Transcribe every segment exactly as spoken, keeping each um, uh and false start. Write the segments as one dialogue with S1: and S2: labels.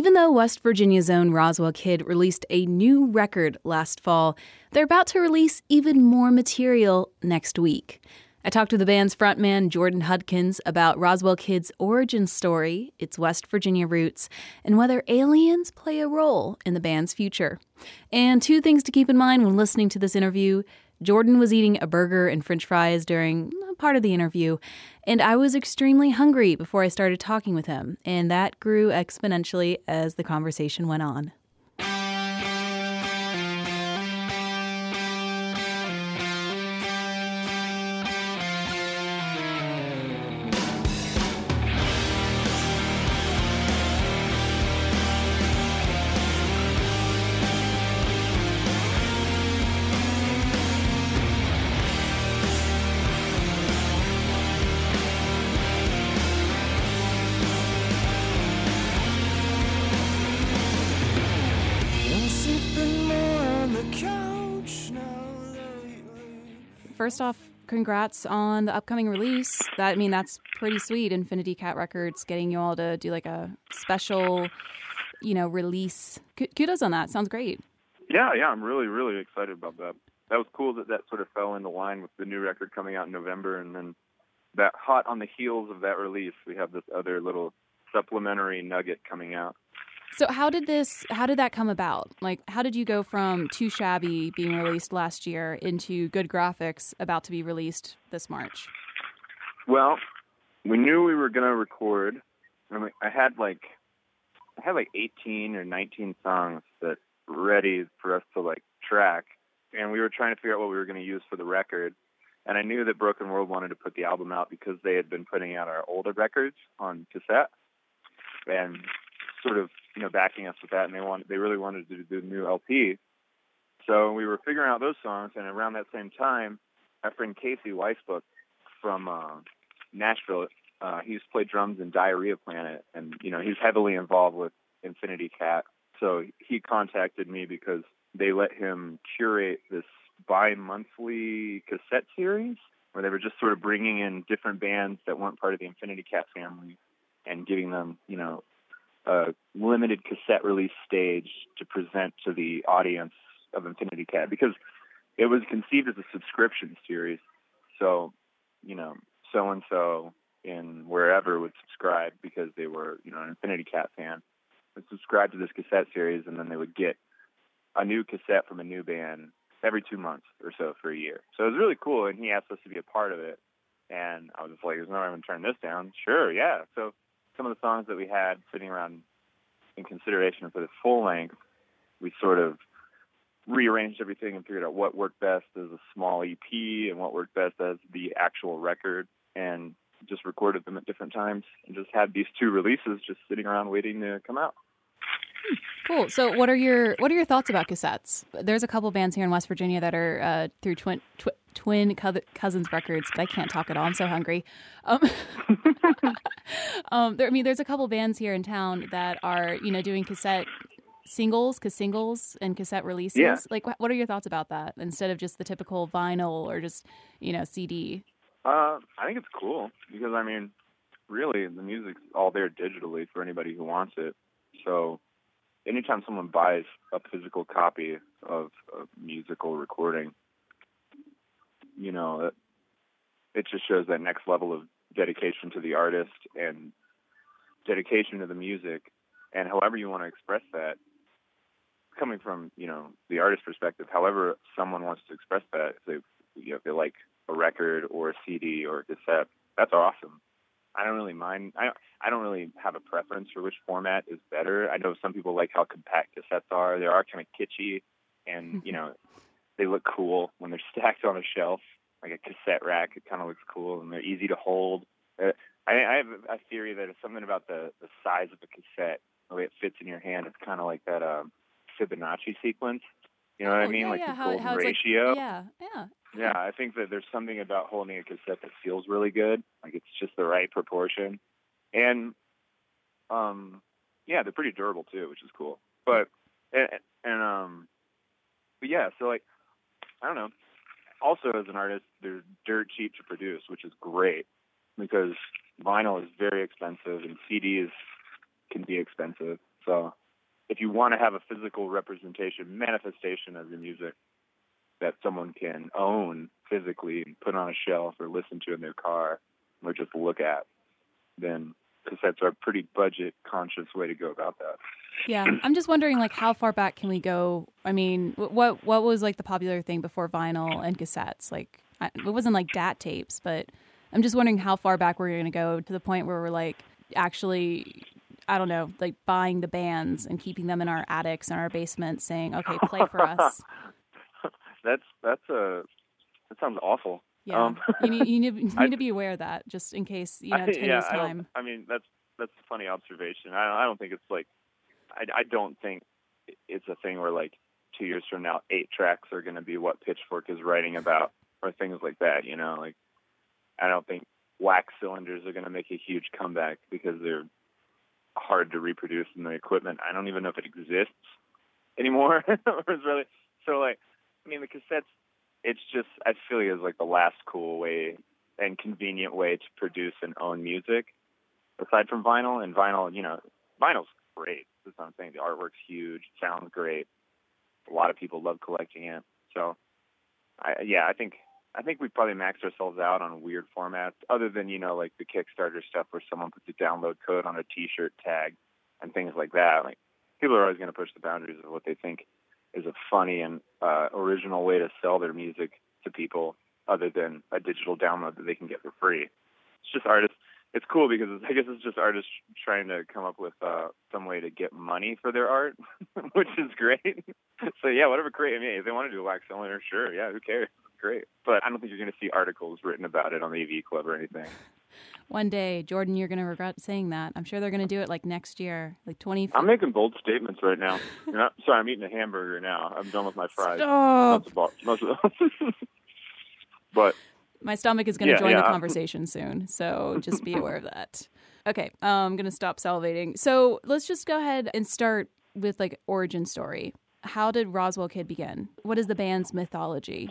S1: Even though West Virginia's own Roswell Kid released a new record last fall, they're about to release even more material next week. I talked to the band's frontman, Jordan Hudkins, about Roswell Kid's origin story, its West Virginia roots, and whether aliens play a role in the band's future. And two things to keep in mind when listening to this interview. Jordan was eating a burger and french fries during part of the interview, and I was extremely hungry before I started talking with him, and that grew exponentially as the conversation went on. First off, congrats on the upcoming release. That, I mean, that's pretty sweet. Infinity Cat Records getting you all to do like a special, you know, release. Kudos on that. Sounds great.
S2: Yeah, yeah, I'm really, really excited about that. That was cool that that sort of fell into line with the new record coming out in November, and then that hot on the heels of that release, we have this other little supplementary nugget coming out.
S1: So how did this, how did that come about? Like, how did you go from Too Shabby being released last year into Good Graphics about to be released this March?
S2: Well, we knew we were going to record. I mean, I had like, I had like eighteen or nineteen songs that were ready for us to like track. And we were trying to figure out what we were going to use for the record. And I knew that Broken World wanted to put the album out because they had been putting out our older records on cassette. And sort of, you know, backing us with that, and they wanted, they really wanted to do the new L P. So we were figuring out those songs, and around that same time, our friend Casey Weisbuck from uh, Nashville, uh, he used to play drums in Diarrhea Planet, and, you know, he's heavily involved with Infinity Cat. So he contacted me because they let him curate this bi-monthly cassette series where they were just sort of bringing in different bands that weren't part of the Infinity Cat family and giving them, you know, a limited cassette release stage to present to the audience of Infinity Cat, because it was conceived as a subscription series. So, you know, so-and-so in wherever would subscribe because they were, you know, an Infinity Cat fan, would subscribe to this cassette series, and then they would get a new cassette from a new band every two months or so for a year. So it was really cool, and he asked us to be a part of it. And I was just like, there's no way I'm going to turn this down. Sure, yeah. So some of the songs that we had sitting around in consideration for the full length, we sort of rearranged everything and figured out what worked best as a small E P and what worked best as the actual record, and just recorded them at different times and just had these two releases just sitting around waiting to come out.
S1: Cool. So what are your what are your thoughts about cassettes? There's a couple bands here in West Virginia that are uh, through Twin twi- Twin Co- Cousins Records, but I can't talk at all. I'm so hungry. Um, um, there, I mean, there's a couple bands here in town that are, you know, doing cassette singles, cause singles and cassette releases.
S2: Yeah.
S1: Like, wh- what are your thoughts about that instead of just the typical vinyl or just, you know, C D?
S2: Uh, I think it's cool because, I mean, really, the music's all there digitally for anybody who wants it. So anytime someone buys a physical copy of a musical recording, you know, it, it just shows that next level of dedication to the artist and dedication to the music. And however you want to express that, coming from, you know, the artist's perspective, however someone wants to express that, if they, you know, if they like a record or a C D or a cassette, that's awesome. I don't really mind. I I don't really have a preference for which format is better. I know some people like how compact cassettes are. They are kind of kitschy, and, you know, they look cool when they're stacked on a shelf, like a cassette rack. It kind of looks cool, and they're easy to hold. Uh, I, I have a theory that it's something about the, the size of the cassette, the way it fits in your hand. It's kind of like that um, Fibonacci sequence. You know what
S1: Oh,
S2: I mean?
S1: yeah,
S2: like
S1: yeah.
S2: the
S1: How,
S2: golden
S1: how it's
S2: ratio.
S1: Like, yeah, yeah.
S2: Yeah, I think that there's something about holding a cassette that feels really good. Like it's just the right proportion. And, um, yeah, they're pretty durable too, which is cool. But, and, and um, but yeah, so like, I don't know. Also, as an artist, they're dirt cheap to produce, which is great because vinyl is very expensive and C Ds can be expensive. So if you want to have a physical representation, manifestation of your music that someone can own physically and put on a shelf or listen to in their car or just look at, then cassettes are a pretty budget-conscious way to go about that.
S1: Yeah, I'm just wondering, like, how far back can we go? I mean, what what was, like, the popular thing before vinyl and cassettes? Like, I, it wasn't, like, D A T tapes, but I'm just wondering how far back we're going to go to the point where we're, like, actually, I don't know, like, buying the bands and keeping them in our attics and our basements saying, okay, play for us.
S2: That's, that's a, that sounds awful.
S1: Yeah,
S2: um,
S1: you need, you need, you need to be aware of that, just in case, you know,
S2: I,
S1: ten
S2: yeah,
S1: years
S2: I
S1: time.
S2: I mean, that's, that's a funny observation. I, I don't think it's, like, I, I don't think it's a thing where, like, two years from now, eight tracks are going to be what Pitchfork is writing about or things like that, you know? Like, I don't think wax cylinders are going to make a huge comeback because they're hard to reproduce in the equipment. I don't even know if it exists anymore. It's really, so, like, I mean, the cassettes, it's just, I feel like it's, like, the last cool way and convenient way to produce and own music aside from vinyl. And vinyl, you know, vinyl's great. That's what I'm saying. The artwork's huge. It sounds great. A lot of people love collecting it. So, I, yeah, I think I think we probably maxed ourselves out on weird formats, other than, you know, like the Kickstarter stuff where someone puts a download code on a T-shirt tag and things like that. Like, people are always going to push the boundaries of what they think is a funny and uh, original way to sell their music to people, other than a digital download that they can get for free. It's just artists. It's cool because it's, I guess it's just artists trying to come up with uh, some way to get money for their art, which is great. So, yeah, whatever create. I mean, if they want to do a wax cylinder, sure, yeah, who cares? It's great. But I don't think you're going to see articles written about it on the A V Club or anything.
S1: One day, Jordan, you're going to regret saying that. I'm sure they're going to do it, like, next year, like twenty.
S2: I'm making bold statements right now. You know, sorry, I'm eating a hamburger now. I'm done with my fries.
S1: Stop.
S2: Most of them. But
S1: my stomach is going to
S2: yeah,
S1: join
S2: yeah.
S1: the conversation soon, so just be aware of that. Okay, um, I'm going to stop salivating. So let's just go ahead and start with, like, origin story. How did Roswell Kid begin? What is the band's mythology?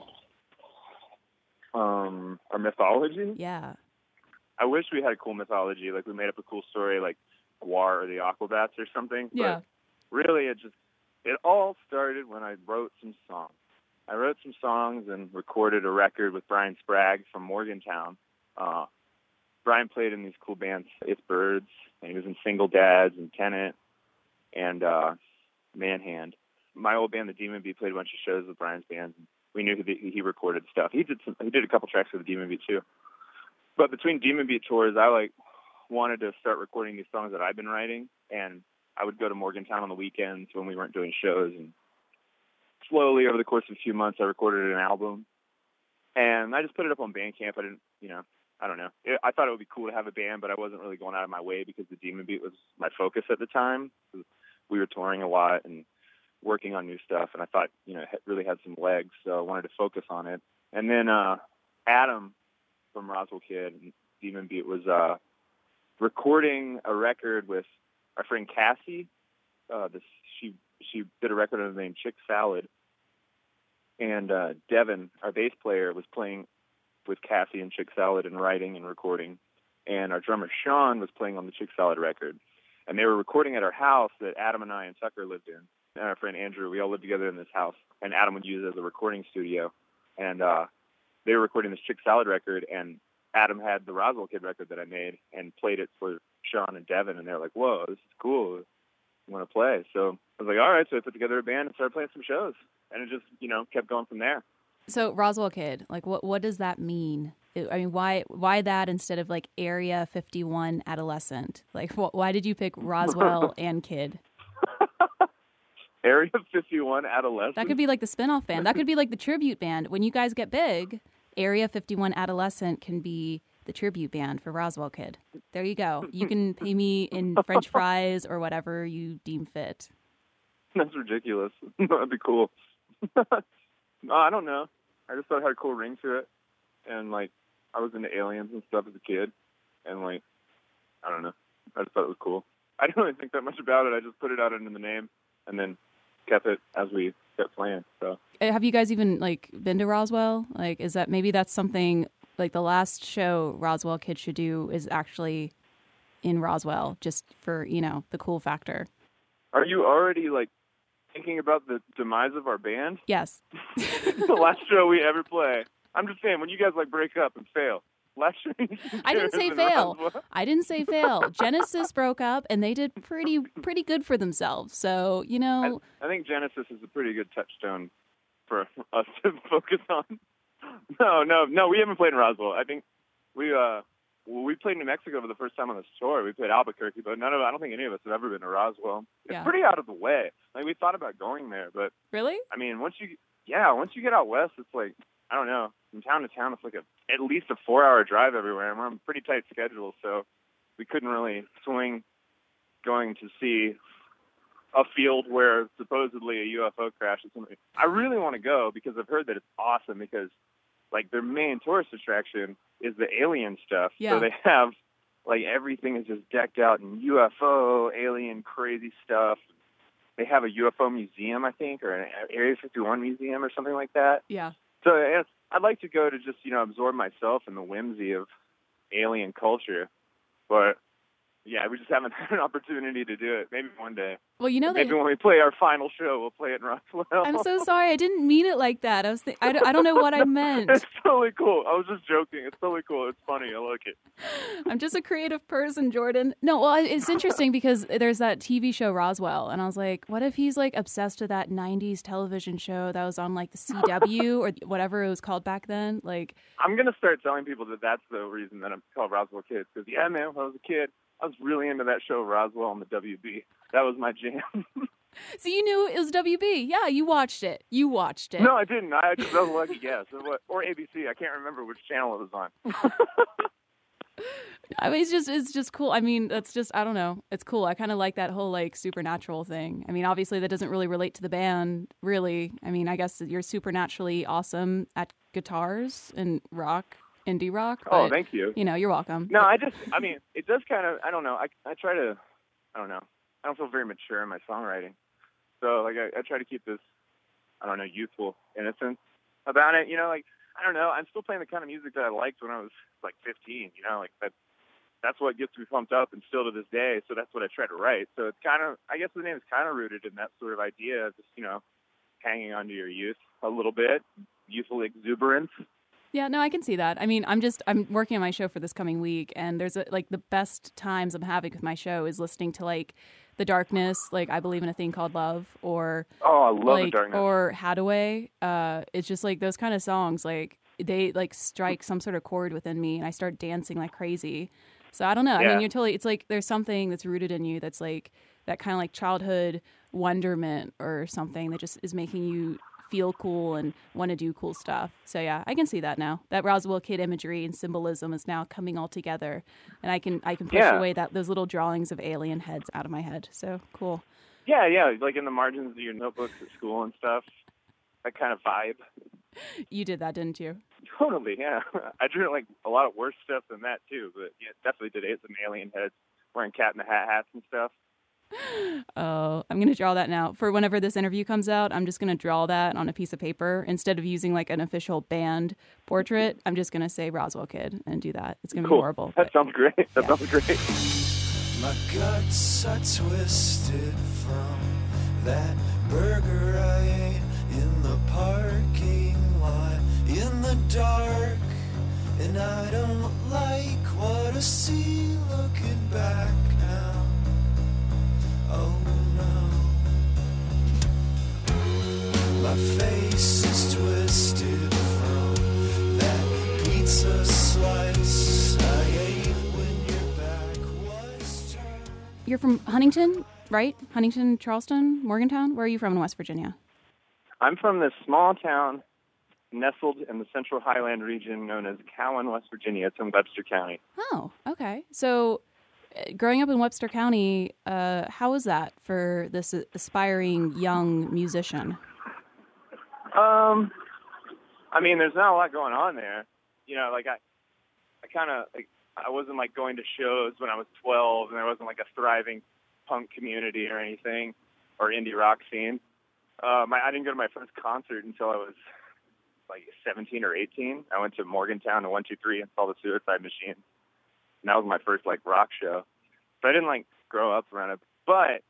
S2: Um, our mythology?
S1: Yeah.
S2: I wish we had a cool mythology. Like, we made up a cool story, like Guar or the Aquabats or something.
S1: Yeah.
S2: But really, it just, it all started when I wrote some songs. I wrote some songs and recorded a record with Brian Sprague from Morgantown. Uh, Brian played in these cool bands, It's Birds, and he was in Single Dads and Tenant and uh, Manhand. My old band, the Demon Beat, played a bunch of shows with Brian's bands. We knew he, he recorded stuff. He did some, he did a couple tracks with the Demon Beat too. But between Demon Beat tours, I like wanted to start recording these songs that I've been writing, and I would go to Morgantown on the weekends when we weren't doing shows, and slowly over the course of a few months, I recorded an album, and I just put it up on Bandcamp. I didn't, you know, I don't know. It, I thought it would be cool to have a band, but I wasn't really going out of my way because the Demon Beat was my focus at the time. We were touring a lot and working on new stuff, and I thought, you know, it really had some legs, so I wanted to focus on it. And then uh, Adam from Roswell Kid and Demon Beat was uh, recording a record with our friend Cassie. Uh, this, she she did a record under the name Chick Salad. And uh, Devin, our bass player, was playing with Cassie and Chick Salad and writing and recording. And our drummer Sean was playing on the Chick Salad record. And they were recording at our house that Adam and I and Tucker lived in. And our friend Andrew, we all lived together in this house. And Adam would use it as a recording studio. And uh, they were recording this Chick Salad record, and Adam had the Roswell Kid record that I made and played it for Sean and Devin, and they're like, whoa, this is cool. You want to play? So I was like, all right. So I put together a band and started playing some shows, and it just, you know, kept going from there.
S1: So Roswell Kid, like, what what does that mean? I mean, why why that instead of, like, Area fifty-one Adolescent? Like, wh- why did you pick Roswell and Kid?
S2: Area fifty-one Adolescent?
S1: That could be like the spinoff band. That could be like the tribute band. When you guys get big, Area fifty-one Adolescent can be the tribute band for Roswell Kid. There you go. You can pay me in French fries or whatever you deem fit.
S2: That's ridiculous. That'd be cool. No, I don't know. I just thought it had a cool ring to it. And, like, I was into aliens and stuff as a kid. And, like, I don't know. I just thought it was cool. I didn't really think that much about it. I just put it out into the name and then kept it as we kept playing. So,
S1: have you guys even, like, been to Roswell? Like, is that maybe that's something, like, the last show Roswell Kid should do is actually in Roswell, just for, you know, the cool factor.
S2: Are you already like thinking about the demise of our band?
S1: Yes.
S2: The last show we ever play. I'm just saying, when you guys like break up and fail, last show you
S1: I didn't say fail. I didn't say fail. Genesis broke up, and they did pretty pretty good for themselves. So you know,
S2: I, I think Genesis is a pretty good touchstone for us to focus on. No, no, no. We haven't played in Roswell. I think we uh well, we played New Mexico for the first time on this tour. We played Albuquerque, but none of I don't think any of us have ever been to Roswell. It's
S1: yeah.
S2: pretty out of the way. Like we thought about going there, but
S1: really,
S2: I mean, once you yeah, once you get out west, it's like I don't know. From town to town, it's like a at least a four-hour drive everywhere, and we're on a pretty tight schedule, so we couldn't really swing going to see a field where supposedly a U F O crash or something. I really want to go because I've heard that it's awesome because, like, their main tourist attraction is the alien stuff.
S1: Yeah.
S2: So they have, like, everything is just decked out in U F O, alien, crazy stuff. They have a U F O museum, I think, or an Area fifty-one museum or something like that.
S1: Yeah.
S2: So it's, I'd like to go to just, you know, absorb myself in the whimsy of alien culture. But, yeah, we just haven't had an opportunity to do it. Maybe one day.
S1: Well, you know,
S2: maybe
S1: they...
S2: when we play our final show, we'll play it in Roswell.
S1: I'm so sorry. I didn't mean it like that. I was. Th- I, don't, I don't know what I meant.
S2: It's totally cool. I was just joking. It's totally cool. It's funny. I like it.
S1: I'm just a creative person, Jordan. No, well, it's interesting because there's that T V show Roswell, and I was like, what if he's like obsessed with that nineties television show that was on like the C W or whatever it was called back then? Like,
S2: I'm gonna start telling people that that's the reason that I'm called Roswell Kids. Because yeah, man, when I was a kid, I was really into that show Roswell on the W B. That was my jam.
S1: So you knew it was W B. Yeah, you watched it. You watched it.
S2: No, I didn't. I just was lucky guess. Or A B C. I can't remember which channel it was on.
S1: I mean, it's just it's just cool. I mean, that's just I don't know. It's cool. I kind of like that whole like supernatural thing. I mean, obviously that doesn't really relate to the band, really. I mean, I guess you're supernaturally awesome at guitars and rock, indie rock. But,
S2: oh, thank you.
S1: You know, you're welcome.
S2: No, I just I mean, it does kind of I don't know. I I try to I don't know. I don't feel very mature in my songwriting. So, like, I, I try to keep this, I don't know, youthful innocence about it. You know, like, I don't know. I'm still playing the kind of music that I liked when I was, like, fifteen. You know, like, that, that's what gets me pumped up and still to this day. So that's what I try to write. So it's kind of, I guess the name is kind of rooted in that sort of idea of just, you know, hanging on to your youth a little bit, youthful exuberance.
S1: Yeah, no, I can see that. I mean, I'm just, I'm working on my show for this coming week, and there's, a, like, the best times I'm having with my show is listening to, like, The Darkness, like, I Believe in a Thing Called Love, or...
S2: Oh, I love
S1: like,
S2: The Darkness.
S1: Or Hadaway. Uh, it's just, like, those kind of songs, like, they, like, strike some sort of chord within me, and I start dancing like crazy. So, I don't know.
S2: Yeah.
S1: I mean, you're totally, it's like, there's something that's rooted in you that's, like, that kind of, like, childhood wonderment or something that just is making you feel cool and want to do cool stuff. So yeah, I can see that now. That Roswell Kid imagery and symbolism is now coming all together, and I can I can push
S2: yeah.
S1: away that those little drawings of alien heads out of my head. So cool.
S2: Yeah, yeah, like in the margins of your notebooks at school and stuff. That kind of vibe.
S1: You did that, didn't you?
S2: Totally, yeah. I drew like a lot of worse stuff than that too, but yeah, definitely did some alien heads wearing Cat in the Hat hats and stuff.
S1: Oh, I'm going to draw that now. For whenever this interview comes out, I'm just going to draw that on a piece of paper. Instead of using like an official band portrait, I'm just going to say Roswell Kid and do that. It's going to
S2: cool.
S1: be horrible.
S2: That
S1: but,
S2: sounds great. That
S1: yeah.
S2: sounds great.
S3: My guts are twisted from that burger I ate in the parking lot in the dark. And I don't like what I see looking back now. Oh no, my face is twisted from that pizza slice I ate when your back was turned.
S1: You're from Huntington, right? Huntington, Charleston, Morgantown? Where are you from in West Virginia?
S2: I'm from this small town nestled in the Central Highland region known as Cowan, West Virginia. It's in Webster County.
S1: Oh, okay. So growing up in Webster County, uh, how was that for this aspiring young musician?
S2: Um, I mean, there's not a lot going on there. You know, like I, I kind of like I wasn't like going to shows when I was twelve, and there wasn't like a thriving punk community or anything, or indie rock scene. Um, I, I didn't go to my first concert until I was like seventeen or eighteen. I went to Morgantown to one two three and saw the Suicide Machine. And that was my first like rock show. So I didn't like grow up around it. But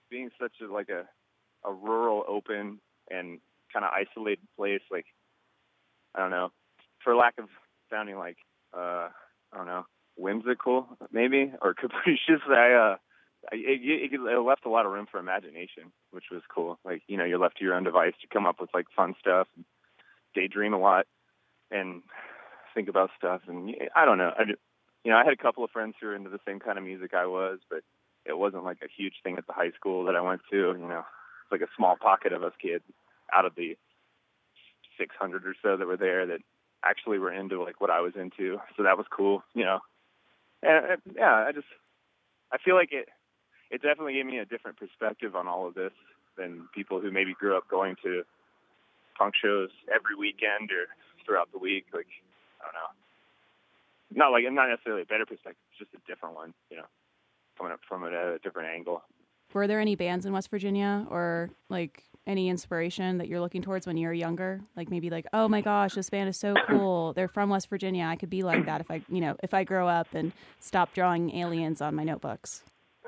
S2: being such a like a a rural, open, and kind of isolated place, like I don't know, for lack of sounding like uh, I don't know, whimsical maybe or capricious, I uh, I, it, it, it left a lot of room for imagination, which was cool. Like you know, you're left to your own device to come up with like fun stuff, and daydream a lot, and think about stuff. And I don't know, I you know, I had a couple of friends who were into the same kind of music I was, but it wasn't like a huge thing at the high school that I went to. You know, it's like a small pocket of us kids out of the six hundred or so that were there that actually were into like what I was into. So that was cool, you know. And, and yeah, I just, I feel like it, it definitely gave me a different perspective on all of this than people who maybe grew up going to punk shows every weekend or throughout the week. Like, I don't know. Not like, not necessarily a better perspective, it's just a different one, you know, coming up from it at a different angle.
S1: Were there any bands in West Virginia or like any inspiration that you're looking towards when you were younger? Like maybe like, oh my gosh, this band is so cool. They're from West Virginia. I could be like that if I, you know, if I grow up and stop drawing aliens on my notebooks.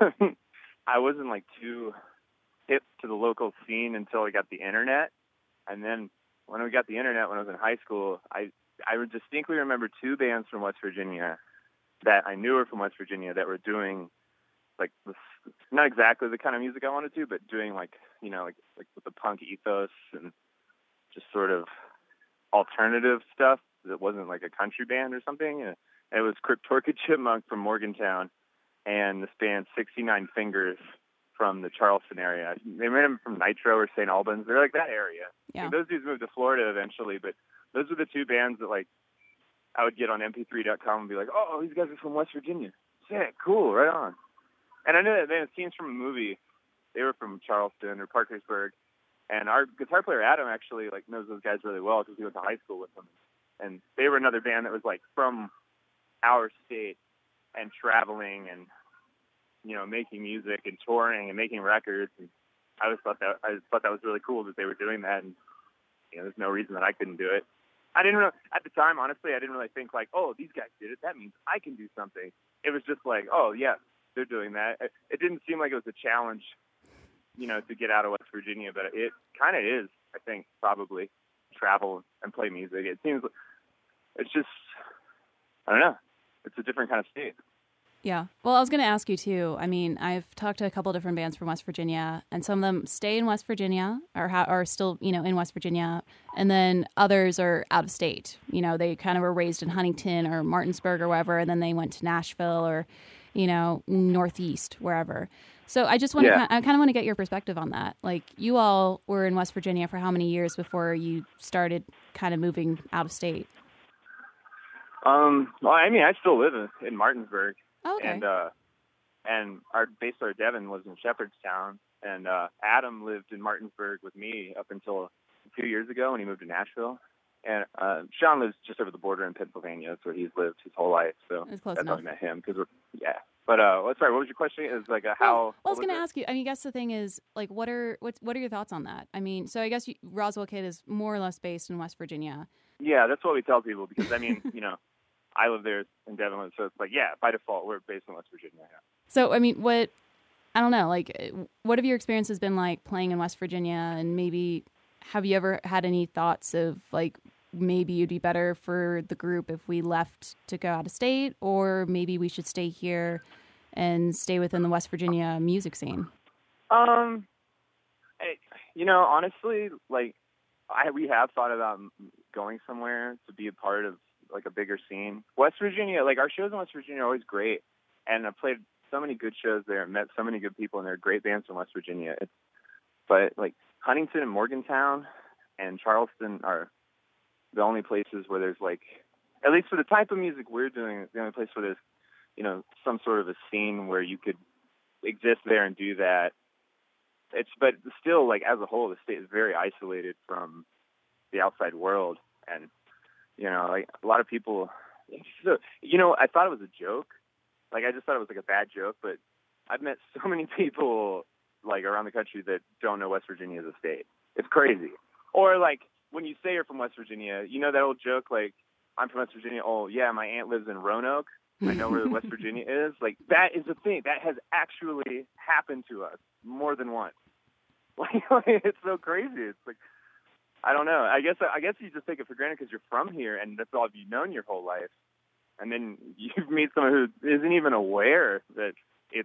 S2: I wasn't like too hip to the local scene until I got the internet. And then when we got the internet, when I was in high school, I, I distinctly remember two bands from West Virginia that I knew were from West Virginia that were doing like this, not exactly the kind of music I wanted to, but doing like, you know, like, like with the punk ethos and just sort of alternative stuff that wasn't like a country band or something. And it was Cryptorchid Chipmunk from Morgantown and this band sixty-nine Fingers from the Charleston area. They made them from Nitro or Saint Albans. They're like that area.
S1: Yeah.
S2: Like, those dudes moved to Florida eventually, but those were the two bands that like I would get on M P three dot com and be like, oh, these guys are from West Virginia. Sick, cool, right on. And I knew that they had scenes from a movie. They were from Charleston or Parkersburg. And our guitar player, Adam, actually like knows those guys really well because he went to high school with them. And they were another band that was like from our state and traveling and, you know, making music and touring and making records. And I just thought that, I just thought that was really cool that they were doing that. And, you know, there's no reason that I couldn't do it. I didn't know, at the time, honestly, I didn't really think like, oh, these guys did it. That means I can do something. It was just like, oh, yeah. They're doing that. It didn't seem like it was a challenge, you know, to get out of West Virginia, but it kind of is, I think, probably, travel and play music. It seems, it's just, I don't know, it's a different kind of state.
S1: Yeah. Well, I was going to ask you, too. I mean, I've talked to a couple different bands from West Virginia, and some of them stay in West Virginia or ha- are still, you know, in West Virginia, and then others are out of state. You know, they kind of were raised in Huntington or Martinsburg or wherever, and then they went to Nashville or, you know, Northeast, wherever. So I just want
S2: yeah.
S1: to, I kind of want to get your perspective on that. Like, you all were in West Virginia for how many years before you started kind of moving out of state?
S2: Um, well, I mean, I still live in, in Martinsburg.
S1: Oh, okay.
S2: And, uh, and our bass player, Devin, lives in Shepherdstown. And uh, Adam lived in Martinsburg with me up until two years ago when he moved to Nashville. And uh, Sean lives just over the border in Pennsylvania. That's where he's lived his whole life. So
S1: that's close
S2: that's
S1: enough.
S2: how I met him. Cause we're, yeah. But uh, well, sorry, what was your question? Is like a how?
S1: Well, well I was
S2: was
S1: going to ask you. I mean, I guess the thing is, like, what are what what are your thoughts on that? I mean, so I guess you, Roswell Kid is more or less based in West Virginia.
S2: Yeah, that's what we tell people because I mean, you know, I live there and Devin lives, so it's like, yeah, by default, we're based in West Virginia. Yeah.
S1: So I mean, what I don't know, like, what have your experiences been like playing in West Virginia, and maybe have you ever had any thoughts of like, maybe it'd be better for the group if we left to go out of state, or maybe we should stay here and stay within the West Virginia music scene?
S2: Um, I, you know, honestly, like, I we have thought about going somewhere to be a part of like a bigger scene. West Virginia, like our shows in West Virginia are always great, and I've played so many good shows there, met so many good people, and they're great bands from West Virginia. It's, but like Huntington and Morgantown and Charleston are the only places where there's like, at least for the type of music we're doing, the only place where there's, you know, some sort of a scene where you could exist there and do that. It's, but still, like, as a whole, the state is very isolated from the outside world. And, you know, like, a lot of people, so, you know, I thought it was a joke. Like, I just thought it was, like, a bad joke. But I've met so many people, like, around the country that don't know West Virginia as a state. It's crazy. Or, like, when you say you're from West Virginia, you know that old joke, like, I'm from West Virginia. Oh, yeah, my aunt lives in Roanoke. I know where West Virginia is. Like, that is the thing. That has actually happened to us. more than once. Like, it's so crazy. It's like, I don't know. I guess I guess you just take it for granted because you're from here and that's all you've known your whole life. And then you meet someone who isn't even aware that it's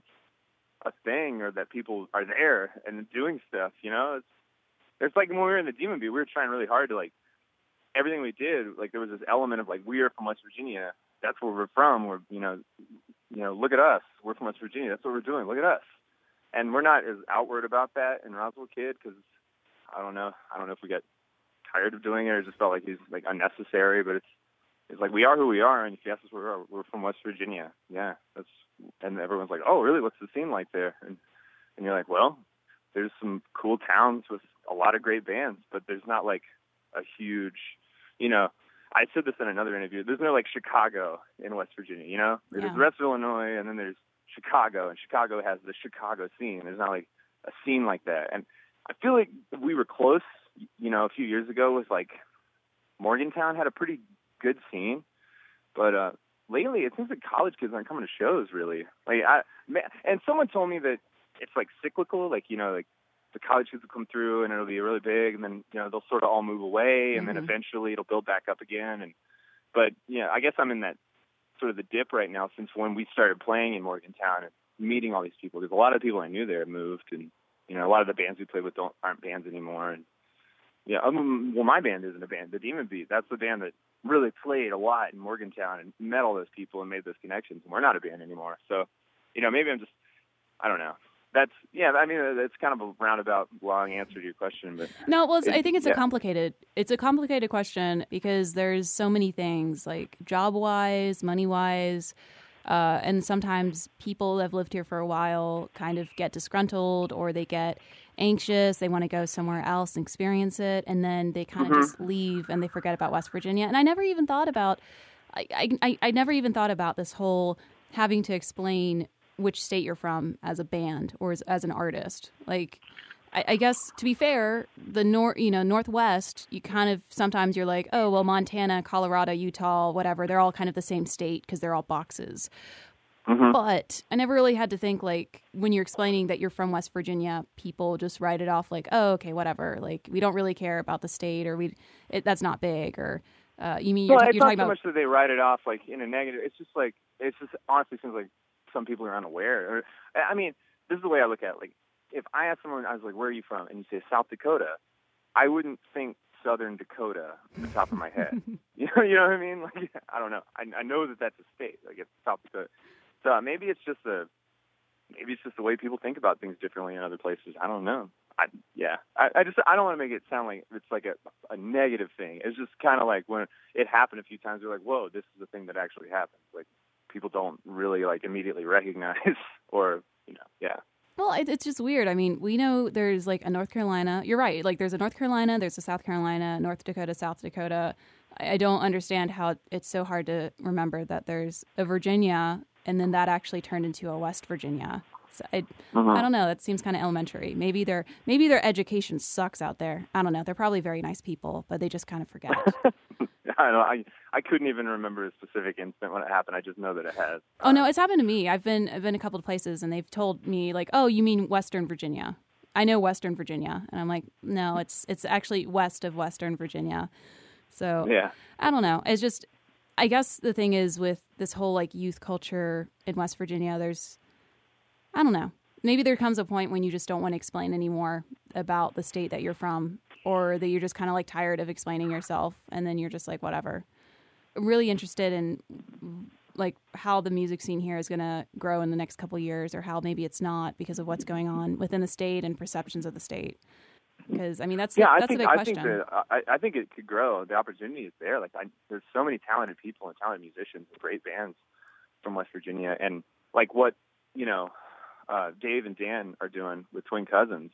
S2: a thing or that people are there and doing stuff, you know? It's, it's like when we were in the Demon Beat, we were trying really hard to, like, everything we did, like, there was this element of, like, we are from West Virginia. That's where we're from. We're, you know, you know, look at us. We're from West Virginia. That's what we're doing. Look at us. And we're not as outward about that in Roswell Kid because, I don't know. I don't know if we got tired of doing it or just felt like he's, like, unnecessary, but it's, It's like, we are who we are, and if you ask us where we are, we're from West Virginia. Yeah, that's, and everyone's like, oh, really? What's the scene like there? And, and you're like, well, there's some cool towns with a lot of great bands, but there's not, like, a huge, you know, I said this in another interview, there's no, like, Chicago in West Virginia, you know? There's
S1: Yeah.
S2: the rest of Illinois, and then there's Chicago, and Chicago has the Chicago scene. There's not, like, a scene like that. And I feel like we were close, you know, a few years ago with, like, Morgantown had a pretty good scene, but uh lately it seems like college kids aren't coming to shows really. Like I and someone told me that it's like cyclical, like, you know, like the college kids will come through and it'll be really big and then, you know, they'll sort of all move away and
S1: Mm-hmm.
S2: then eventually it'll build back up again. And but yeah, I guess I'm in that sort of the dip right now since when we started playing in Morgantown and meeting all these people, because a lot of people I knew there moved, and you know, a lot of the bands we played with don't aren't bands anymore. And yeah, um, well, my band isn't a band. The Demon Beat, that's the band that really played a lot in Morgantown and met all those people and made those connections. And we're not a band anymore. So, you know, maybe I'm just, I don't know. That's, yeah, I mean, it's kind of a roundabout long answer to your question. But
S1: No, well, it's, I think it's
S2: yeah.
S1: a complicated, it's a complicated question because there's so many things like job-wise, money-wise, uh, and sometimes people that have lived here for a while kind of get disgruntled or they get anxious. They want to go somewhere else and experience it, and then they kind of
S2: Mm-hmm.
S1: just leave and they forget about West Virginia. And I never even thought about, I, I, I never even thought about this whole having to explain which state you're from as a band or as, as an artist. Like, I, I guess to be fair, the nor you know Northwest, you kind of sometimes you're like, oh well, Montana, Colorado, Utah, whatever, they're all kind of the same state because they're all boxes.
S2: Mm-hmm.
S1: But I never really had to think, like, when you're explaining that you're from West Virginia, people just write it off like, oh, okay, whatever. Like, we don't really care about the state, or we it, that's not big, or uh, you mean you're,
S2: Well,
S1: t-
S2: it's
S1: you're
S2: not
S1: talking
S2: so
S1: about
S2: much that they write it off like in a negative. It's just like, it's just honestly seems like some people are unaware. Or, I mean, this is the way I look at it. Like, if I ask someone, I was like, where are you from? And you say South Dakota, I wouldn't think Southern Dakota at the top of my head. you know, you know what I mean? Like, I don't know. I, I know that that's a state. Like, it's South Dakota. So uh, maybe it's just a, maybe it's just the way people think about things differently in other places. I don't know. I, yeah, I, I just I don't want to make it sound like it's like a, a negative thing. It's just kind of like when it happened a few times, we're like, whoa, this is the thing that actually happens. Like, people don't really like immediately recognize or, you know, yeah.
S1: Well, it, it's just weird. I mean, we know there's like a North Carolina. You're right. Like, there's a North Carolina, there's a South Carolina, North Dakota, South Dakota. I, I don't understand how it's so hard to remember that there's a Virginia, and then that actually turned into a West Virginia. So I,
S2: Mm-hmm.
S1: I don't know. That seems kind of elementary. Maybe their maybe their education sucks out there. I don't know. They're probably very nice people, but they just kind of forget.
S2: I don't know. I, I couldn't even remember a specific instant when it happened. I just know that it has.
S1: Oh no, it's happened to me. I've been I've been a couple of places, and they've told me like, "Oh, you mean Western Virginia?" I know Western Virginia, and I'm like, "No, it's it's actually west of Western Virginia." So
S2: Yeah.
S1: I don't know. It's just, I guess the thing is with this whole like youth culture in West Virginia, there's, I don't know. Maybe there comes a point when you just don't want to explain anymore about the state that you're from, or that you're just kind of like tired of explaining yourself, and then you're just like, whatever. I'm really interested in like how the music scene here is going to grow in the next couple of years, or how maybe it's not because of what's going on within the state and perceptions of the state. Because I mean, that's
S2: Yeah,
S1: the,
S2: I
S1: that's
S2: think
S1: a big
S2: I
S1: question.
S2: think that I, I think it could grow. The opportunity is there. Like, I, there's so many talented people and talented musicians and great bands from West Virginia, and like what you know, uh, Dave and Dan are doing with Twin Cousins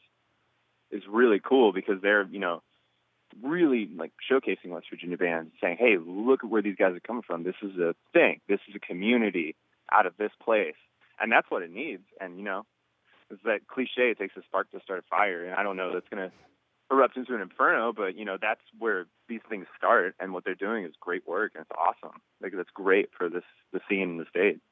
S2: is really cool because they're you know really like showcasing West Virginia bands, saying, "Hey, look at where these guys are coming from. This is a thing. This is a community out of this place," and that's what it needs. And you know. It's that cliche, it takes a spark to start a fire, and I don't know that's going to erupt into an inferno, but, you know, that's where these things start, and what they're doing is great work, and it's awesome. Like, that's great for this the scene in the state.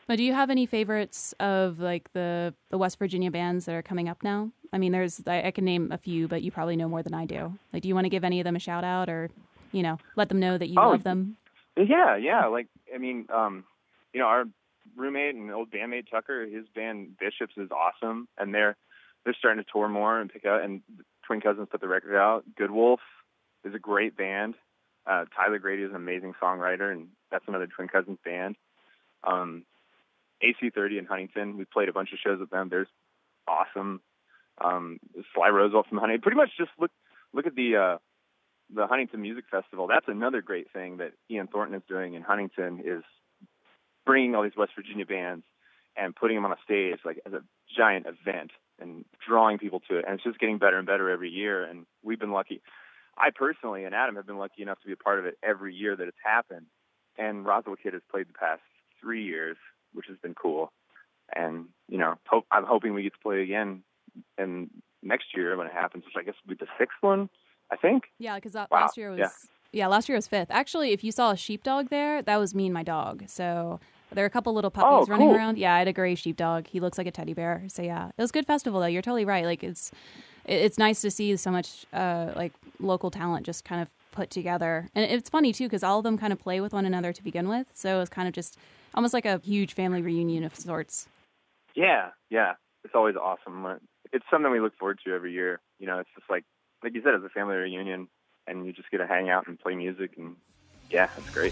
S1: But do you have any favorites of like the, the West Virginia bands that are coming up now? I mean, there's I, I can name a few, but you probably know more than I do. Like, do you want to give any of them a shout out, or, you know, let them know that you
S2: Oh,
S1: love them?
S2: Yeah, yeah. Like, I mean, um, you know, our roommate and old bandmate Tucker, his band Bishops is awesome, and they're they're starting to tour more and pick out. And Twin Cousins put the record out. Good Wolf is a great band. Uh, Tyler Grady is an amazing songwriter, and that's another Twin Cousins band. Um, A C thirty in Huntington, we played a bunch of shows with them. They're awesome. Um, Sly Roosevelt from Huntington. Pretty much just look look at the uh, the Huntington Music Festival. That's another great thing that Ian Thornton is doing in Huntington, is bringing all these West Virginia bands and putting them on a stage like as a giant event and drawing people to it. And it's just getting better and better every year. And we've been lucky. I personally and Adam have been lucky enough to be a part of it every year that it's happened. And Roswell Kid has played the past three years, which has been cool. And, you know, hope, I'm hoping we get to play again and next year when it happens, which I guess will be the sixth one, I think.
S1: Yeah, because wow. last year was
S2: yeah.
S1: yeah, last year was fifth. Actually, if you saw a sheepdog there, that was me and my dog. So there are a couple little puppies
S2: oh,
S1: running
S2: cool.
S1: around. Yeah, I had a gray sheepdog. He looks like a teddy bear. So yeah, it was a good festival though. You're totally right. Like it's it's nice to see so much uh, like local talent just kind of put together. And it's funny too because all of them kind of play with one another to begin with. So it's kind of just almost like a huge family reunion of sorts.
S2: Yeah, yeah. It's always awesome. It's something we look forward to every year. You know, it's just like, like you said, it's a family reunion, and you just get to hang out and play music, and yeah, it's great.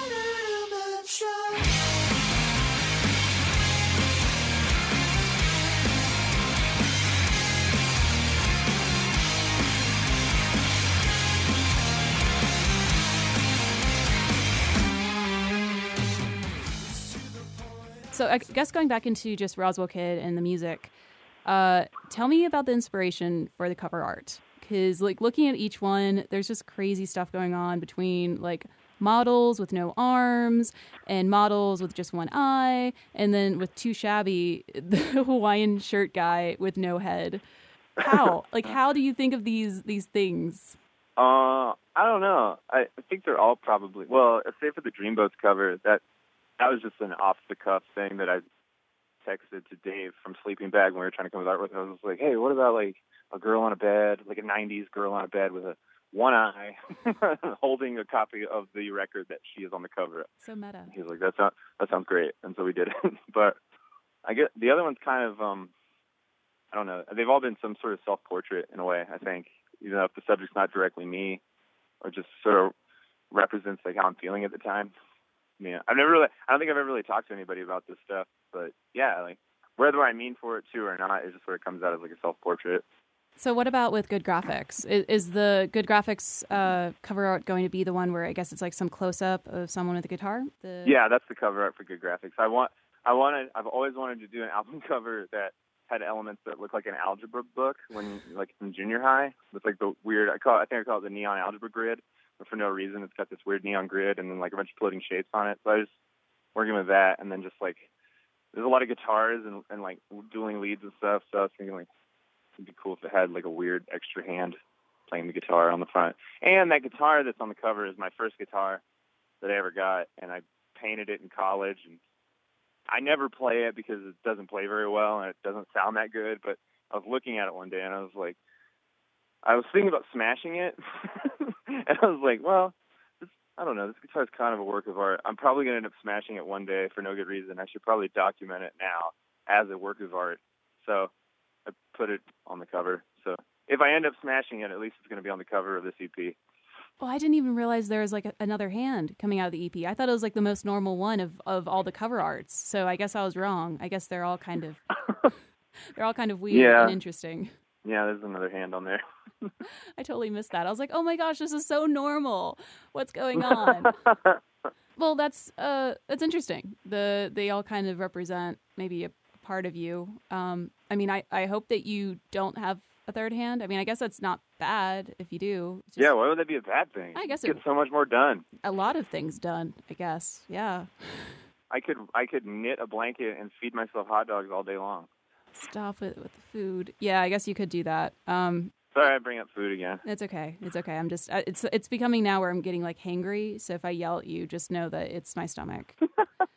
S1: So I guess going back into just Roswell Kid and the music, uh, tell me about the inspiration for the cover art. Because like looking at each one, there's just crazy stuff going on between like models with no arms and models with just one eye, and then with Too Shabby, the Hawaiian shirt guy with no head. How? Like, how do you think of these these things?
S2: Uh, I don't know. I, I think they're all probably, well, say for the Dreamboats cover, that that was just an off-the-cuff thing that I texted to Dave from Sleeping Bag when we were trying to come up with artwork. I was like, hey, what about like a girl on a bed, like a nineties girl on a bed with a one eye holding a copy of the record that she is on the cover.
S1: So meta.
S2: He was like, that sounds, that sounds great. And so we did it. But I get the other one's kind of, um, I don't know. They've all been some sort of self-portrait in a way, I think, even though if the subject's not directly me or just sort of represents like how I'm feeling at the time. Yeah, I've never really, I don't think I've ever really talked to anybody about this stuff, but yeah, like whether I mean for it to or not, it just sort of comes out as like a self-portrait.
S1: So what about with Good Graphics? Is, is the Good Graphics uh, cover art going to be the one where I guess it's like some close-up of someone with a guitar? The...
S2: Yeah, that's the cover art for Good Graphics. I want, I wanted, I've always wanted to do an album cover that had elements that look like an algebra book when, like, in junior high, with like the weird, I call, I think I call it the neon algebra grid. But for no reason, it's got this weird neon grid and then like a bunch of floating shapes on it. So I was working with that, and then just like there's a lot of guitars and, and like dueling leads and stuff. So I was thinking like it'd be cool if it had like a weird extra hand playing the guitar on the front. And that guitar that's on the cover is my first guitar that I ever got, and I painted it in college. And I never play it because it doesn't play very well and it doesn't sound that good. But I was looking at it one day and I was like, I was thinking about smashing it, and I was like, well, this, I don't know, this guitar is kind of a work of art. I'm probably going to end up smashing it one day for no good reason. I should probably document it now as a work of art. So I put it on the cover. So if I end up smashing it, at least it's going to be on the cover of this E P.
S1: Well, I didn't even realize there was like a, another hand coming out of the E P. I thought it was like the most normal one of, of all the cover arts. So I guess I was wrong. I guess they're all kind of, they're all kind of weird
S2: yeah.
S1: and interesting.
S2: Yeah, there's another hand on there.
S1: I totally missed that. I was like, oh my gosh, this is so normal. What's going on? Well, that's uh, that's interesting. The They all kind of represent maybe a part of you. Um, I mean, I, I hope that you don't have a third hand. I mean, I guess that's not bad if you do. Just,
S2: yeah, why would that be a bad thing?
S1: I guess
S2: you
S1: it,
S2: get so much more done.
S1: A lot of things done, I guess. Yeah.
S2: I could I could knit a blanket and feed myself hot dogs all day long.
S1: Stop it with the food. Yeah, I guess you could do that. Um,
S2: Sorry, I bring up food again.
S1: It's okay. It's okay. I'm just, it's it's becoming now where I'm getting like hangry. So if I yell at you, just know that it's my stomach.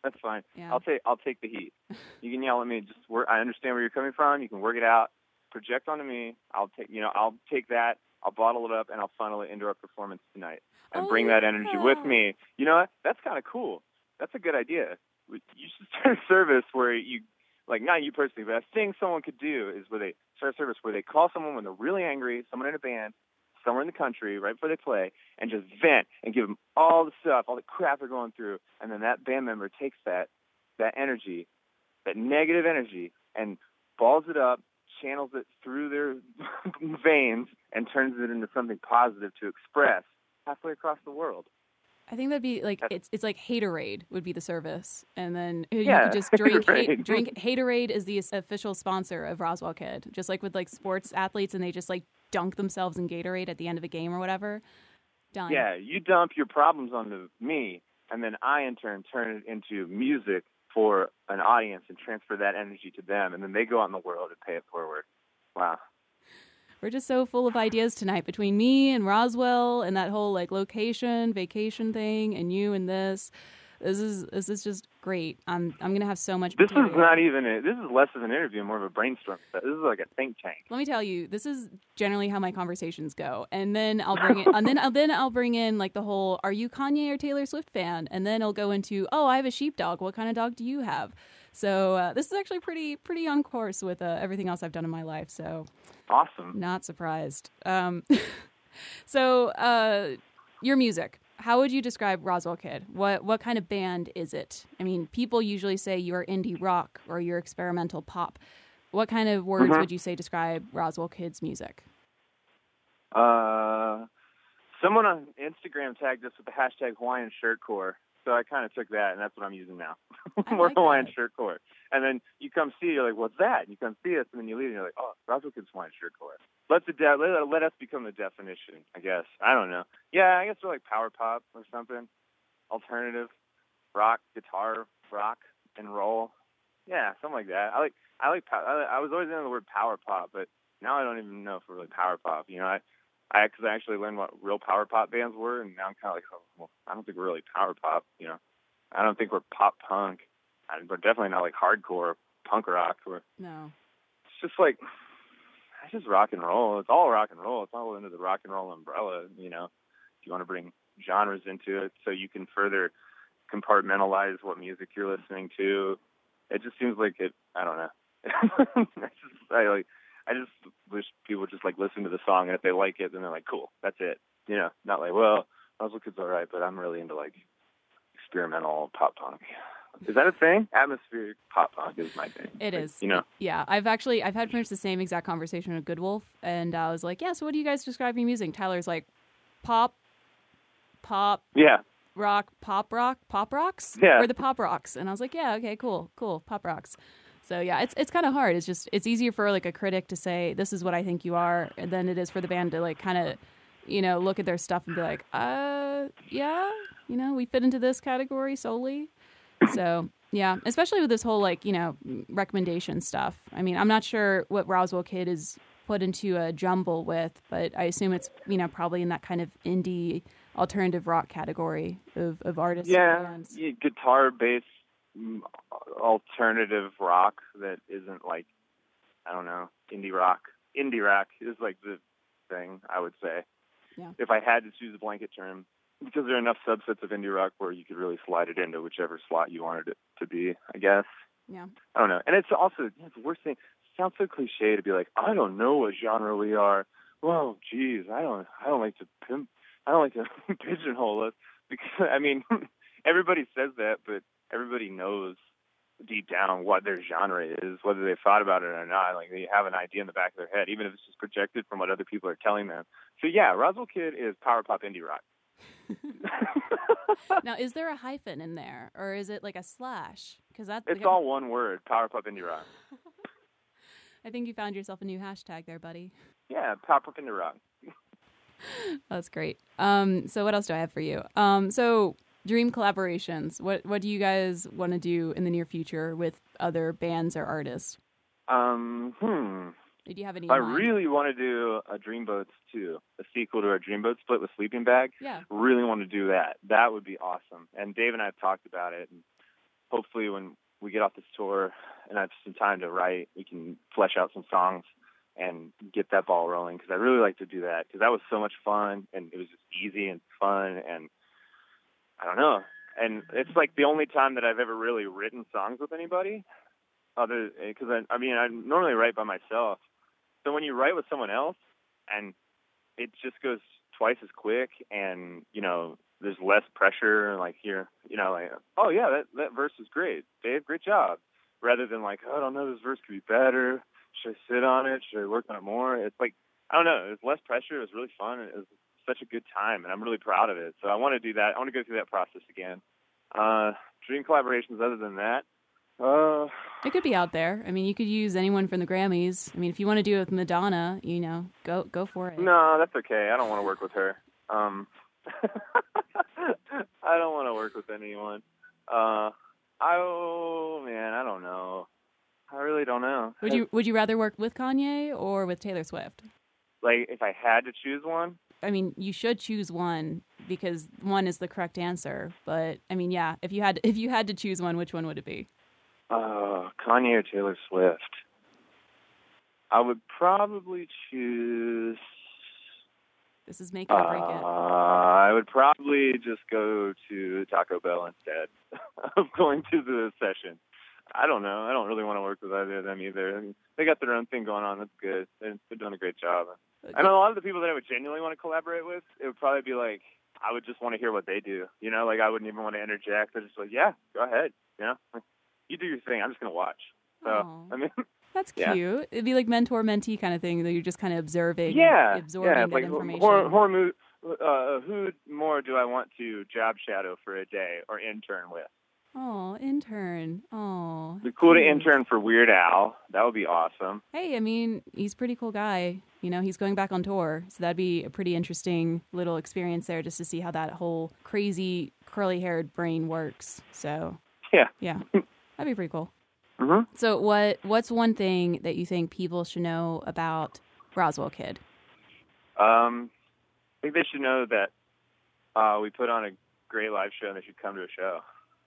S2: That's fine.
S1: Yeah.
S2: I'll take I'll take the heat. You can yell at me. Just work. I understand where you're coming from. You can work it out. Project onto me. I'll take you know I'll take that. I'll bottle it up and I'll funnel it into our performance tonight and
S1: Oh,
S2: bring that energy with
S1: yeah.
S2: me. You know what? That's kind of cool. That's a good idea. You should start a service where you, like not you personally, but a thing someone could do is where they start a service where they call someone when they're really angry, someone in a band, somewhere in the country, right before they play, and just vent and give them all the stuff, all the crap they're going through, and then that band member takes that that energy, that negative energy, and balls it up, channels it through their veins, and turns it into something positive to express halfway across the world.
S1: I think that'd be like it's it's like Haterade would be the service, and then you
S2: Yeah,
S1: could just drink
S2: Haterade.
S1: hate, drink. Haterade is the official sponsor of Roswell Kid, just like with like sports athletes, and they just like dunk themselves in Gatorade at the end of a game or whatever. Done.
S2: Yeah, you dump your problems onto me, and then I in turn turn it into music for an audience and transfer that energy to them, and then they go out in the world and pay it forward. Wow.
S1: We're just so full of ideas tonight between me and Roswell and that whole like location, vacation thing, and you and this. This is this is just great. I'm I'm gonna have so much.
S2: This
S1: material.
S2: is not even a, this is less of an interview, more of a brainstorm. This is like a think tank.
S1: Let me tell you, this is generally how my conversations go, and then I'll bring it, and then I'll then I'll bring in like the whole, are you Kanye or Taylor Swift fan? And then it'll go into, oh, I have a sheepdog. What kind of dog do you have? So uh, this is actually pretty pretty on course with uh, everything else I've done in my life. So
S2: awesome.
S1: Not surprised. Um, so uh, your music. How would you describe Roswell Kid? What what kind of band is it? I mean, people usually say you're indie rock or you're experimental pop. What kind of words
S2: mm-hmm.
S1: would you say describe Roswell Kid's music?
S2: Uh, someone on Instagram tagged us with the hashtag Hawaiian Shirt Core. So I kind of took that, and that's what I'm using now. More
S1: like
S2: Hawaiian
S1: that.
S2: Shirt Core. And then you come see, you're like, what's that? And you come see us, and then you leave, and you're like, oh, Roswell Kid's Hawaiian Shirt Core. Let the de- let, let us become the definition, I guess. I don't know. Yeah, I guess we're like power pop or something. Alternative rock, guitar, rock and roll. Yeah, something like that. I like I like pow- I, I was always into the word power pop, but now I don't even know if we're really power pop. You know, I I cause I actually learned what real power pop bands were, and now I'm kind of like, oh, well, I don't think we're really power pop. You know, I don't think we're pop punk. I, we're definitely not like hardcore punk rock. We're
S1: No.
S2: it's just like. It's just rock and roll. It's all rock and roll. It's all under the rock and roll umbrella, you know. If you want to bring genres into it so you can further compartmentalize what music you're listening to, it just seems like it, I don't know. I just, I, like, I just wish people would just, like, listen to the song, and if they like it, then they're like, cool, that's it. You know, not like, well, Roswell Kid's all right, but I'm really into, like, experimental pop punk. Is that a thing? Atmospheric pop punk is my thing.
S1: It
S2: like,
S1: is.
S2: You know.
S1: Yeah, I've actually, I've had pretty much the same exact conversation with Good Wolf, and I was like, yeah, so what do you guys describe your music? Tyler's like, pop, pop,
S2: Yeah.
S1: rock, pop rock, pop rocks?
S2: Yeah.
S1: Or the pop rocks. And I was like, yeah, okay, cool, cool, pop rocks. So yeah, it's it's kind of hard. It's just, it's easier for like a critic to say, this is what I think you are, than it is for the band to like kind of, you know, look at their stuff and be like, uh, yeah, you know, we fit into this category solely. So, yeah, especially with this whole, like, you know, recommendation stuff. I mean, I'm not sure what Roswell Kid is put into a jumble with, but I assume it's, you know, probably in that kind of indie alternative rock category of, of artists.
S2: Yeah,
S1: and bands.
S2: yeah, guitar-based mm, alternative rock that isn't like, I don't know, indie rock. Indie rock is like the thing, I would say.
S1: Yeah.
S2: If I had to choose a blanket term. Because there are enough subsets of indie rock where you could really slide it into whichever slot you wanted it to be, I guess.
S1: Yeah. I
S2: don't know. And it's also, it's the worst thing. It sounds so cliche to be like, I don't know what genre we are. Well, geez, I don't, I don't like to pimp, I don't like to pigeonhole us. Because, I mean, everybody says that, but everybody knows deep down what their genre is, whether they've thought about it or not. Like, they have an idea in the back of their head, even if it's just projected from what other people are telling them. So, yeah, Roswell Kid is power pop indie rock.
S1: Now, is there a hyphen in there, or is it like a slash? Because that's
S2: it's all one word, power pop indie rock.
S1: I think you found yourself a new hashtag there, buddy.
S2: Yeah, power pop indie rock.
S1: That's great. Um, so what else do I have for you? Um, so dream collaborations. What what do you guys want to do in the near future with other bands or artists?
S2: Um, hmm.
S1: Did you have any?
S2: I really want to do a Dreamboats two, a sequel to our Dreamboat split with Sleeping Bag.
S1: Yeah.
S2: Really want to do that. That would be awesome. And Dave and I have talked about it. And hopefully when we get off this tour and I have some time to write, we can flesh out some songs and get that ball rolling, because I really like to do that, because that was so much fun, and it was just easy and fun, and I don't know. And it's like the only time that I've ever really written songs with anybody, other because I, I mean, I normally write by myself. So when you write with someone else, and it just goes twice as quick, and, you know, there's less pressure, like you're, you know, like, oh yeah, that, that verse is great, Dave, great job, rather than like, oh, I don't know, this verse could be better. Should I sit on it? Should I work on it more? It's like, I don't know. It was less pressure. It was really fun. It was such a good time, and I'm really proud of it. So I want to do that. I want to go through that process again. Uh, dream collaborations other than that? Uh,
S1: it could be out there. I mean, you could use anyone from the Grammys. I mean, if you want to do it with Madonna, you know, go go for it.
S2: No, that's okay. I don't want to work with her. Um, I don't want to work with anyone. Uh, I, oh, man, I don't know. I really don't know.
S1: Would you Would you rather work with Kanye or with Taylor Swift?
S2: Like, if I had to choose one?
S1: I mean, you should choose one, because one is the correct answer. But I mean, yeah, if you had if you had to choose one, which one would it be?
S2: Uh, Kanye or Taylor Swift? I would probably choose.
S1: This is make it or break it.
S2: Uh, I would probably just go to Taco Bell instead of going to the session. I don't know. I don't really want to work with either of them either. I mean, they got their own thing going on. That's good. They're, they're doing a great job. I know a lot of the people that I would genuinely want to collaborate with, it would probably be like, I would just want to hear what they do. You know, like I wouldn't even want to interject. They're just like, yeah, go ahead. You know, like, you do your thing. I'm just going to watch. So,
S1: Aww.
S2: I mean,
S1: that's
S2: yeah.
S1: cute. It'd be like mentor-mentee kind of thing, that you're just kind of observing,
S2: yeah,
S1: absorbing
S2: yeah,
S1: that
S2: like,
S1: information.
S2: Hor- hor- uh, who more do I want to job shadow for a day or intern with?
S1: Oh, intern. Oh.
S2: It'd be cool to intern for Weird Al. That would be awesome.
S1: Hey, I mean, he's a pretty cool guy. You know, he's going back on tour, so that'd be a pretty interesting little experience there, just to see how that whole crazy curly-haired brain works. So,
S2: yeah.
S1: Yeah, that'd be pretty cool.
S2: Mm-hmm.
S1: So what what's one thing that you think people should know about Roswell Kid?
S2: Um, I think they should know that uh, we put on a great live show, and they should come to a show.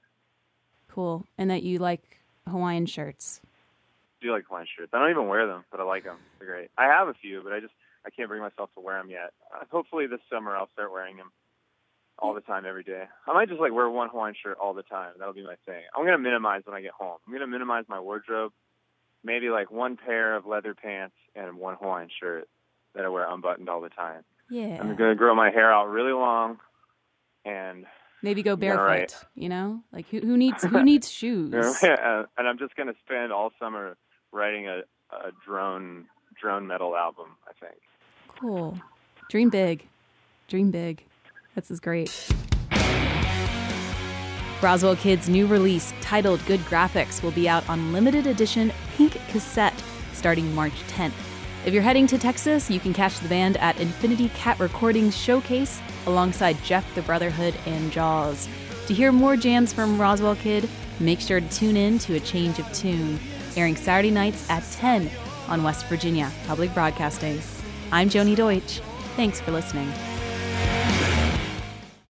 S1: Cool. And that you like Hawaiian shirts.
S2: I do like Hawaiian shirts. I don't even wear them, but I like them. They're great. I have a few, but I just I can't bring myself to wear them yet. Uh, hopefully this summer I'll start wearing them all the time, every day. I might just like wear one Hawaiian shirt all the time. That'll be my thing. I'm going to minimize when I get home. I'm going to minimize my wardrobe. Maybe like one pair of leather pants and one Hawaiian shirt that I wear unbuttoned all the time.
S1: Yeah.
S2: I'm going to grow my hair out really long and
S1: maybe go barefoot,
S2: right.
S1: you know? Like who who needs who needs shoes?
S2: Yeah, and I'm just going to spend all summer writing a, a drone drone metal album, I think.
S1: Cool. Dream big. Dream big. This is great. Roswell Kid's new release, titled Good Graphics, will be out on limited edition pink cassette starting March tenth. If you're heading to Texas, you can catch the band at Infinity Cat Recordings Showcase alongside Jeff the Brotherhood and Jaws. To hear more jams from Roswell Kid, make sure to tune in to A Change of Tune, airing Saturday nights at ten on West Virginia Public Broadcasting. I'm Joni Deutsch. Thanks for listening.